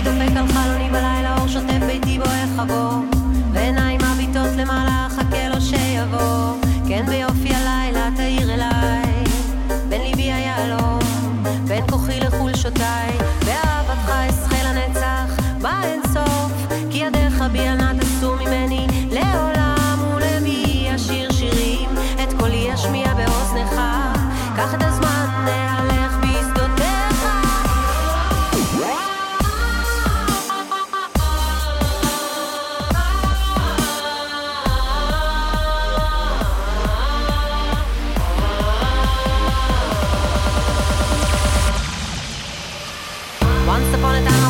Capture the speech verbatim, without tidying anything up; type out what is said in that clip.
דופק על חלוני בלילה, אור שוטף ביתי בוער חבור, ועיניים מביטות למעלה, חכה לו שיבוא. כן ביופי הלילה תאיר אליי, בין ליבי היעלום, בין כוחי לחולשותיי, באהבתך אשחה לנצח באין סוף, כי ידיך בי אל נא תסור ממני לעולם. ולמי אשיר שירים, את קולי אשמיע באוזנך, קח את הזמן נהלך בשדותיך. Once upon a time